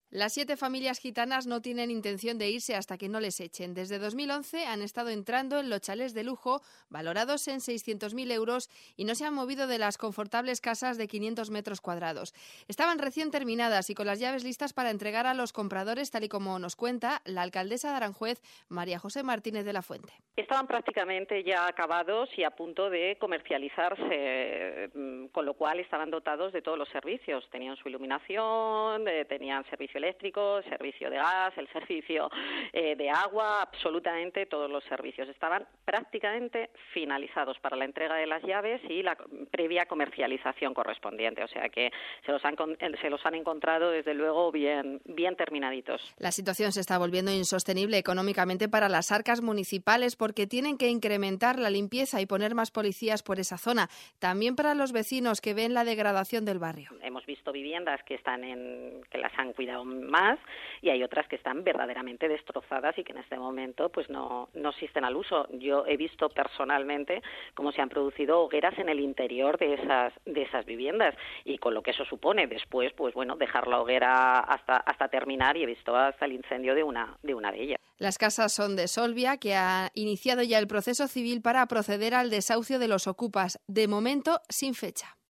Las 7 familias gitanas no tienen intención de irse hasta que no les echen. Desde 2011 han estado entrando en los chalés de lujo, valorados en 600.000 euros, y no se han movido de las confortables casas de 500 metros cuadrados. Estaban recién terminadas y con las llaves listas para entregar a los compradores, tal y como nos cuenta la alcaldesa de Aranjuez, María José Martínez de la Fuente. Estaban prácticamente ya acabados y a punto de comercializarse, con lo cual estaban dotados de todos los servicios. Tenían su iluminación, tenían servicio eléctrico, servicio de gas, el servicio de agua, absolutamente todos los servicios. Estaban prácticamente finalizados para la entrega de las llaves y la previa comercialización correspondiente. O sea que se los han encontrado, desde luego, bien terminaditos. La situación se está volviendo insostenible económicamente para las arcas municipales porque tienen que incrementar la limpieza y poner más policías por esa zona. También para los vecinos que ven la degradación del barrio. Hemos visto viviendas que las han cuidado más y hay otras que están verdaderamente destrozadas y que en este momento pues no asisten al uso. Yo he visto personalmente cómo se han producido hogueras en el interior de esas viviendas y con lo que eso supone después, pues bueno, dejar la hoguera hasta terminar, y he visto hasta el incendio de una de ellas. Las casas son de Solvia, que ha iniciado ya el proceso civil para proceder al desahucio de los ocupas, de momento sin fecha.